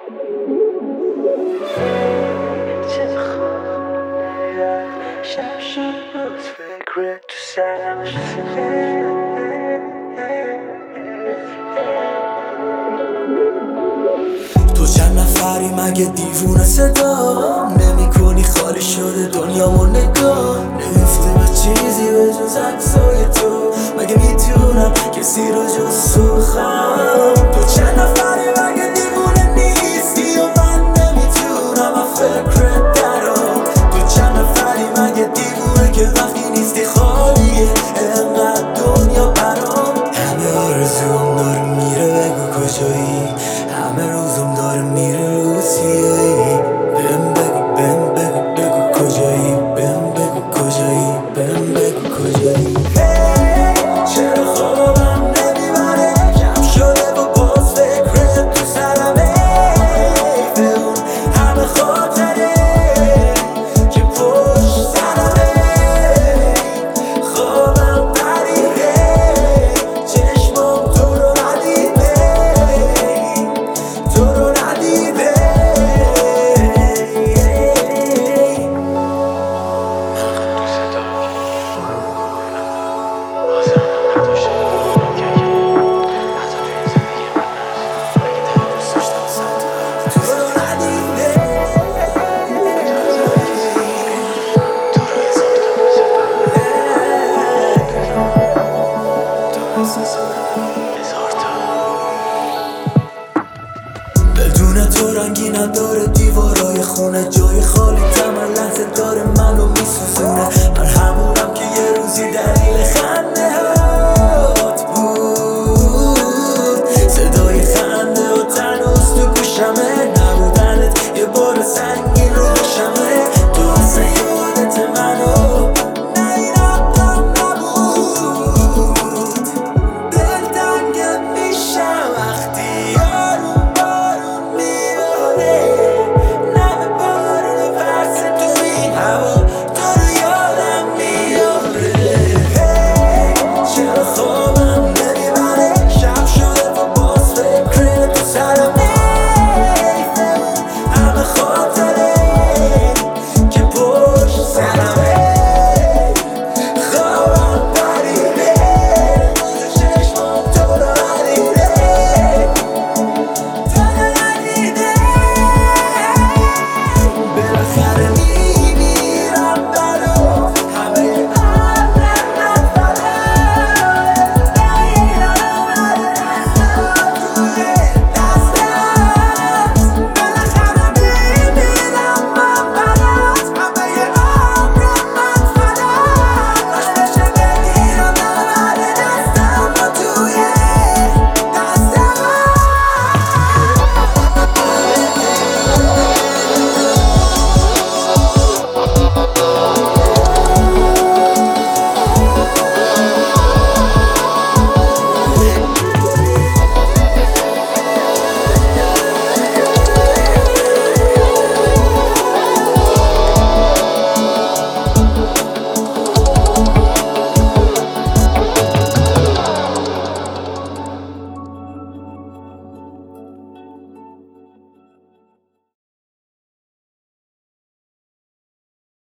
چه خونه شب شد باز فکر تو سرم تو چند نفری مگه دیوونه صدا نمی کنی؟ خالی شده دنیامو نگاه نمیفته به چیزی به جز عکسای تو. مگه میتونم کسی رو جز تو بخوام؟ تو چند نفری مگه دیوونه نیستی و من نمیتونم از فکرت درام؟ تو چند نفری مگه دیوونه که وقتی نیستی خالیه انقدر دنیا برام؟ همه آرزوم داره میره بگو کجایی، همه روزم داره میره رو سیایی. بهم بگو کجایی، بهم بگو کجایی، بهم بگو کجایی. چرا خوابم نمیبره کم شده و باز فکرت تو سرمه؟ به اون همه خاطره که پشت سرمه خوابم پریده چشمم تو رو ندیده، تو رو ندیده. بدون تو رنگی نداره دیوارای خونه، جای خالی تمام لحظه داره منو میسوزونه. من همونم که یه روزی دلیل خنده